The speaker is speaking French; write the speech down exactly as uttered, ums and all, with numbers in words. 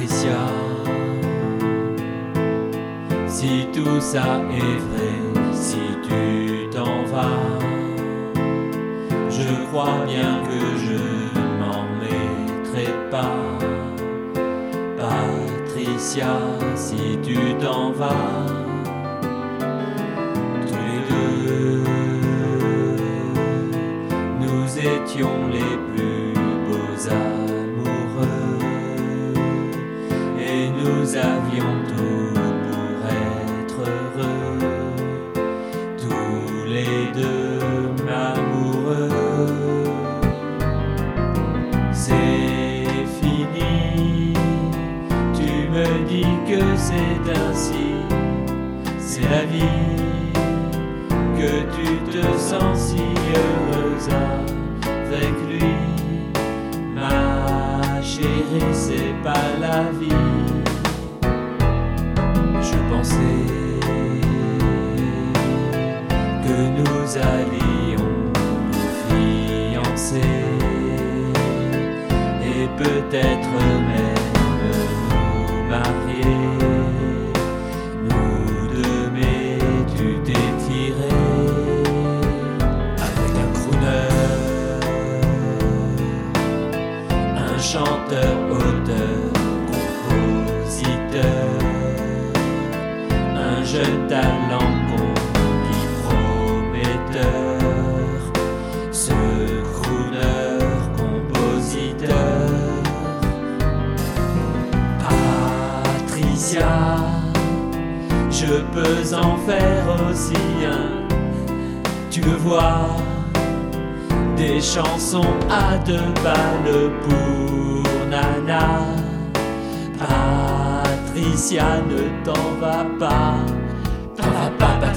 Patricia, si tout ça est vrai, si tu t'en vas, je crois bien que je m'en mettrai pas. Patricia, si tu t'en vas, tous les deux, nous étions les plus beaux amoureux, et nous avions tout pour être heureux, tous les deux amoureux. C'est fini, tu me dis que c'est ainsi, c'est la vie, que tu te sens si heureuse avec lui. Ma chérie, c'est pas la vie. Je pensais que nous allions nous fiancer et peut-être même nous marier. Nous deux, mais tu t'es tiré avec un crooner, un chanteur, auteur, compositeur, un jeune talent conquis, prometteur. Ce crooner, compositeur, Patricia, je peux en faire aussi un. Tu le vois, des chansons à deux balles pour Nana. Patricia, ne t'en va pas, t'en va pas,